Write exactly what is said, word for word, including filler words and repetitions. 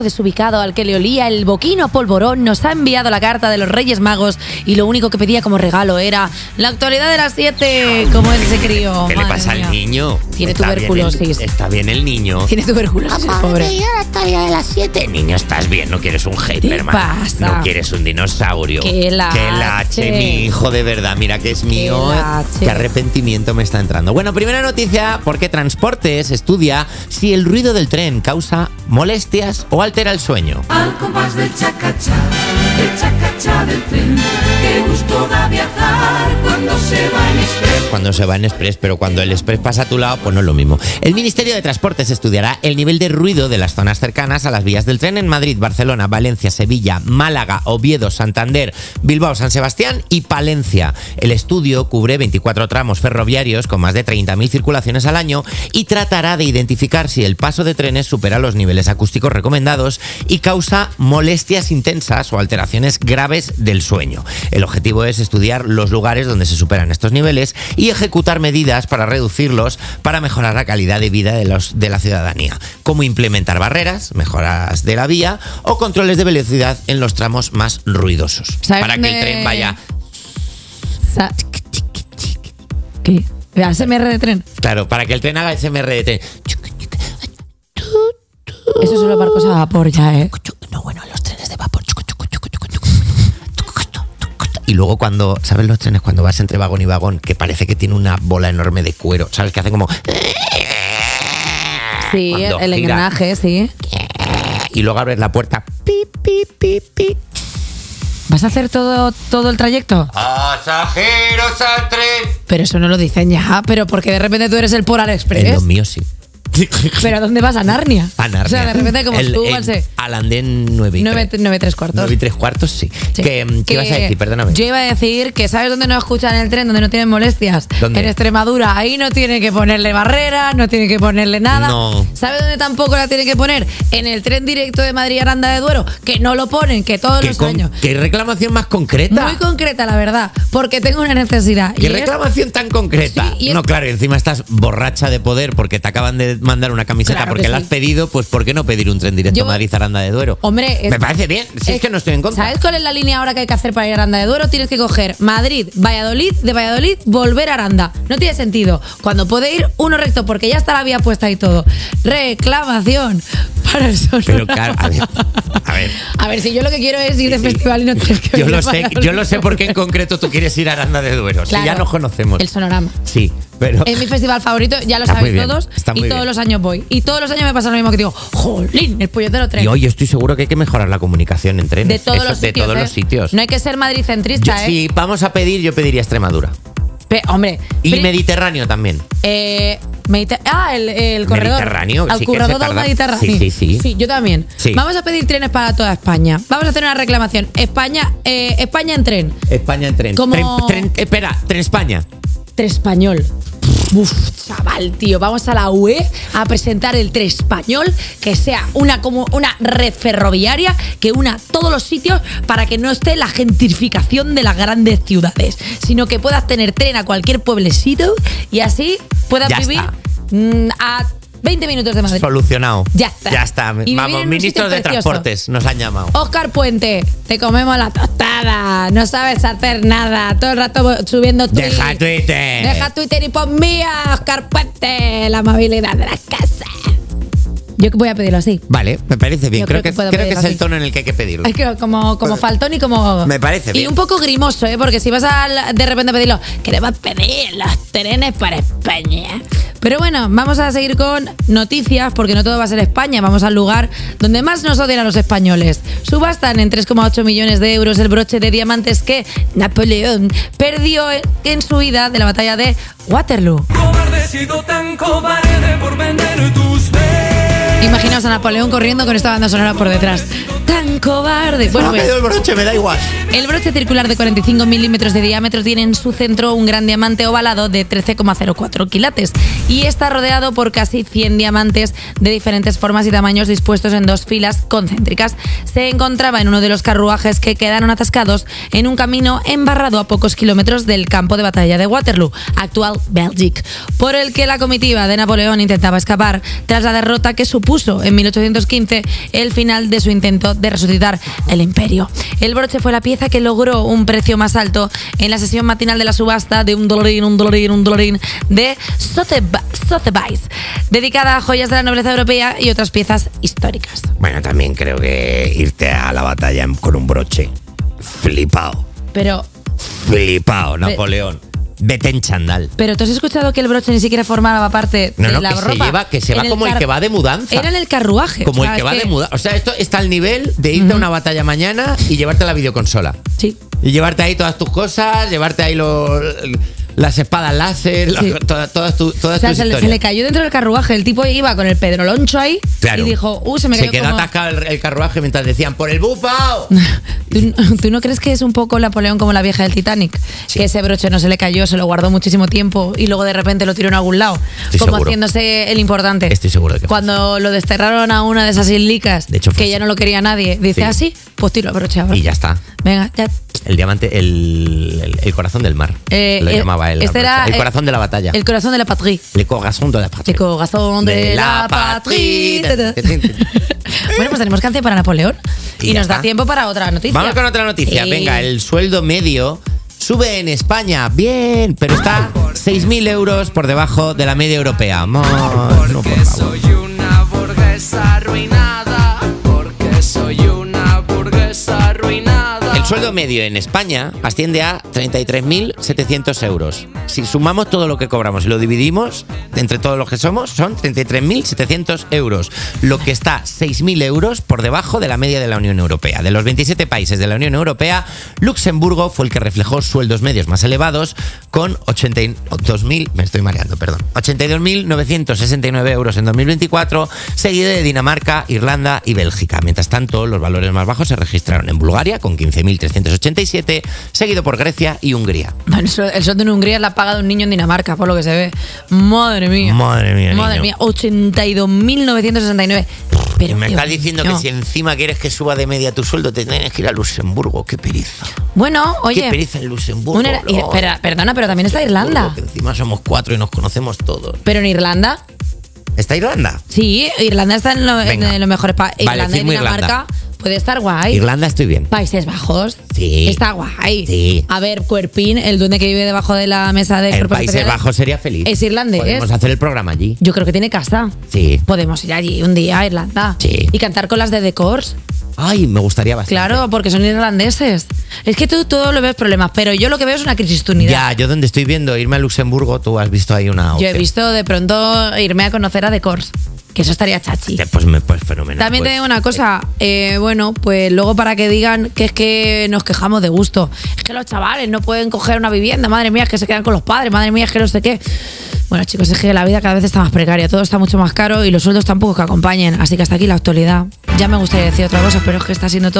desubicado al que le olía el boquino a polvorón nos ha enviado la carta de los Reyes Magos y lo único que pedía como regalo era la actualidad de las siete. ¿Cómo es ese crío? ¿Qué Madre le pasa mía. al niño? Tiene Está tuberculosis. Bien el, está bien el niño. Tiene tuberculosis, Papá, pobre. me la actualidad de las siete. Niño, estás bien, no quieres un Hyperman. pasa? No quieres un dinosaurio. ¡Qué lache! ¡Qué lache, mi hijo, de verdad! Mira que es mío. ¡Qué lache! Qué arrepentimiento me está entrando. Bueno, primera noticia, porque Transportes estudia si el ruido del tren causa molestias o altera el sueño. Al compás del chacachá, del chacachá del tren, qué gusto da viajar cuando se va en express. Cuando se va en express, pero cuando el express pasa a tu lado, pues no es lo mismo. El Ministerio de Transportes estudiará el nivel de ruido de las zonas cercanas a las vías del tren en Madrid, Barcelona, Valencia, Sevilla, Málaga, Oviedo, Santander, Bilbao, San Sebastián y Palencia. El estudio cubre veinticuatro tramos ferroviarios con más de treinta mil circulaciones al año y tratará de identificar si el paso de trenes supera los niveles acústicos recomendados y causa molestias intensas o alteraciones graves del sueño. El objetivo es estudiar los lugares donde se superan estos niveles y ejecutar medidas para reducirlos para mejorar la calidad de vida de, los, de la ciudadanía, como implementar barreras, mejoras de la vía o controles de velocidad en los tramos más ruidosos. Para que el tren vaya... Sa ¿Qué? ¿A S M R de tren? Claro, para que el tren haga S M R de tren. Eso son los barcos a vapor ya, ¿eh? No, bueno, los trenes de vapor. Y luego cuando, ¿sabes los trenes cuando vas entre vagón y vagón? Que parece que tiene una bola enorme de cuero, ¿sabes? Que hace como... Sí, Cuando el gira. engranaje, sí. Y luego abres la puerta. Pi, pi, pi, pi. ¿Vas a hacer todo, todo el trayecto? Pasajeros al tren. Pero eso no lo dicen ya, pero porque de repente tú eres el Polar Express. En lo mío sí. ¿Pero a dónde vas? ¿A Narnia? A Narnia. O sea, de repente como El- súbanse. el- Al andén nueve y Nueve, tres. nueve, tres cuartos. nueve y tres cuartos, sí. Sí. ¿Qué, ¿qué Que ibas a decir? Perdóname. Yo iba a decir que ¿sabes dónde no escuchan el tren? Donde no tienen molestias. ¿Dónde? En Extremadura. Ahí no tienen que ponerle barreras, no tienen que ponerle nada. No. ¿Sabes dónde tampoco la tienen que poner? En el tren directo de Madrid-Aranda de Duero. Que no lo ponen, que todos ¿Qué, los con- años. ¿Qué reclamación más concreta? Muy concreta, la verdad. Porque tengo una necesidad. ¿Qué y es- reclamación tan concreta? Sí, y es- No, claro, y encima estás borracha de poder porque te acaban de mandar una camiseta Claro porque que la sí. has pedido, pues ¿por qué no pedir un tren directo Yo- Madrid-Aranda de Duero? Hombre, es- me parece bien. Si es, que no estoy en contra. ¿Sabes cuál es la línea ahora que hay que hacer para ir a Aranda de Duero? Tienes que coger Madrid, Valladolid, de Valladolid, volver a Aranda. No tiene sentido. Cuando puede ir uno recto, porque ya está la vía puesta y todo. Reclamación para el Sonorama. Pero claro, a ver, a ver. A ver, si yo lo que quiero es ir de Sí. festival y no tienes que Yo venir lo a sé, Valladolid. yo lo sé porque en concreto tú quieres ir a Aranda de Duero. Claro. Si ya nos conocemos. El Sonorama. Sí, pero Es mi festival favorito, ya lo Está muy sabéis bien, todos. está Y muy todos bien. los años voy. Y todos los años me pasa lo mismo que digo, jolín, el puñetero tren. y hoy estoy seguro que hay que mejorar la comunicación en trenes. de todos Eso, los de sitios. todos ¿eh? los sitios. No hay que ser madricentrista, Yo- ¿eh? Si vamos a pedir, yo pediría Extremadura. Pe- hombre. Y pri- Mediterráneo también. Eh, mediter- ah, el, el corredor. Mediterráneo, Al sí que se corredor tarda. mediterráneo. Sí, sí, sí. Sí, yo también. Sí. Vamos a pedir trenes para toda España. Vamos a hacer una reclamación. España, eh, España en tren. España en tren. Como- Tren, tren- espera, Tren España. Tren español. Uf, chaval, tío, vamos a la U E a presentar el tren español, que sea una como una red ferroviaria que una todos los sitios para que no esté la gentrificación de las grandes ciudades, sino que puedas tener tren a cualquier pueblecito y así puedas Ya vivir está. mm, a veinte minutos de Madrid. Solucionado. Ya está. Ya está. Y vivir Vamos, en un ministros sitio de precioso. Transportes nos han llamado. Óscar Puente, te comemos la tostada, no sabes hacer nada, todo el rato subiendo tweets. Deja Twitter. Deja Twitter y pon mía, Óscar Puente, la movilidad de la casa. Yo voy a pedirlo así. Vale, me parece bien. Yo Creo, creo que que, puedo creo que pedirlo es así. el tono en el que hay que pedirlo. Es que como, como faltón y como... Me parece Y bien. un poco grimoso, ¿eh? Porque si vas a de repente a pedirlo, queremos pedir los trenes para España. Pero bueno, vamos a seguir con noticias, porque no todo va a ser España. Vamos al lugar donde más nos odian a los españoles. Subastan en tres coma ocho millones de euros el broche de diamantes que Napoleón perdió en su huida de la batalla de Waterloo. Cobarde, he sido tan cobarde por vender tus besos. Imaginaos a Napoleón corriendo con esta banda sonora por detrás. Tan cobarde. Bueno, Bueno, me ha pues, caído el broche, me da igual. el broche circular de cuarenta y cinco milímetros de diámetro tiene en su centro un gran diamante ovalado de trece coma cero cuatro quilates y está rodeado por casi cien diamantes de diferentes formas y tamaños dispuestos en dos filas concéntricas. Se encontraba en uno de los carruajes que quedaron atascados en un camino embarrado a pocos kilómetros del campo de batalla de Waterloo, actual Bélgica, por el que la comitiva de Napoleón intentaba escapar tras la derrota que supuso supuso en mil ochocientos quince el final de su intento de resucitar el imperio. El broche fue la pieza que logró un precio más alto en la sesión matinal de la subasta de un dolarín, un dolarín, un dolarín de Sotheby's, dedicada a joyas de la nobleza europea y otras piezas históricas. Bueno, también creo que irte a la batalla con un broche. Flipao. Pero... Flipao, Napoleón. Vete en chandal. Pero ¿tú has escuchado que el broche ni siquiera formaba parte no, de no, la que ropa? Se lleva, que se va como el, el que va de mudanza. Era en el carruaje. Como o sea, el que va que... de mudanza. O sea, esto está al nivel de irte uh-huh. a una batalla mañana y llevarte la videoconsola. Sí. Y llevarte ahí todas tus cosas, llevarte ahí los... las espadas láser, sí. todas, todas, tu, todas o sea, tus se, historias. Se le cayó dentro del carruaje. El tipo iba con el pedroloncho ahí claro. y dijo, uh, se me se quedó quedó como... atascado el, el carruaje mientras decían, ¡por el bufao! ¿Tú, ¿Tú no crees que es un poco Napoleón como la vieja del Titanic? Sí. Que ese broche no se le cayó, se lo guardó muchísimo tiempo y luego de repente lo tiró en algún lado. Estoy como seguro. haciéndose el importante. Estoy seguro de que Cuando lo desterraron a una de esas islicas, de hecho, que ya no lo quería nadie, dice, sí. ah, sí, pues tiro el broche ahora. Y ya está. Venga, ya. El diamante, el, el, el corazón del mar. Eh, lo eh, llamaba él. Este era el corazón de la batalla. El corazón de la patrie. Le corazón de la patrie. El corazón de, de la, la patrie. Bueno, pues tenemos canción para Napoleón. Y, y nos está. da tiempo para otra noticia. Vamos con otra noticia. Y... Venga, el sueldo medio sube en España. Bien, pero está seis mil euros por debajo de la media europea. Mo, no, por favor. Soy una burguesa arruinada. Porque soy una burguesa arruinada. El sueldo medio en España asciende a treinta y tres mil setecientos euros. Si sumamos todo lo que cobramos y lo dividimos entre todos los que somos, son treinta y tres mil setecientos euros, lo que está seis mil euros por debajo de la media de la Unión Europea. De los veintisiete países de la Unión Europea, Luxemburgo fue el que reflejó sueldos medios más elevados con ochenta y dos mil, me estoy mareando, perdón, ochenta y dos mil novecientos sesenta y nueve euros en dos mil veinticuatro, seguido de Dinamarca, Irlanda y Bélgica. Mientras tanto, los valores más bajos se registraron en Bulgaria con quince mil trescientos ochenta y siete, seguido por Grecia y Hungría. Bueno, el sueldo en Hungría es la paga de un niño en Dinamarca, por lo que se ve. Madre mía. Madre mía, Madre niño. mía, ochenta y dos mil novecientos sesenta y nueve. Pero me Dios estás diciendo mío. que si encima quieres que suba de media tu sueldo, te tienes que ir a Luxemburgo. Qué pereza. Bueno, oye. Qué pereza en Luxemburgo. Una, y, espera, perdona, pero también está Irlanda. Que encima somos cuatro y nos conocemos todos. Pero en Irlanda. ¿Está Irlanda? Sí, Irlanda está en, lo, en los mejores países. Vale, Irlanda y Dinamarca. Irlanda. Puede estar guay. Irlanda estoy bien. Países Bajos. Sí. Está guay. Sí. A ver, Cuerpín, el duende que vive debajo de la mesa de En cuerpos Países especiales, Bajos sería feliz. es irlandés. Podemos hacer el programa allí. Yo creo que tiene casa. Sí. Podemos ir allí un día a Irlanda. Sí. Y cantar con las de The Course. Ay, me gustaría bastante. Claro, porque son irlandeses. Es que tú todo lo ves problemas, pero yo lo que veo es una crisis de unidad. Ya, yo donde estoy viendo irme a Luxemburgo, tú has visto ahí una opción. Yo he visto de pronto irme a conocer a The Course. Que eso estaría chachi. Pues, me, pues fenomenal. También pues, te digo una cosa, eh, bueno, pues luego para que digan que es que nos quejamos de gusto. Es que los chavales no pueden coger una vivienda, madre mía, es que se quedan con los padres, madre mía, es que no sé qué. Bueno, chicos, es que la vida cada vez está más precaria, todo está mucho más caro y los sueldos tampoco que acompañen. Así que hasta aquí la actualidad. Ya me gustaría decir otra cosa, pero es que está siendo todo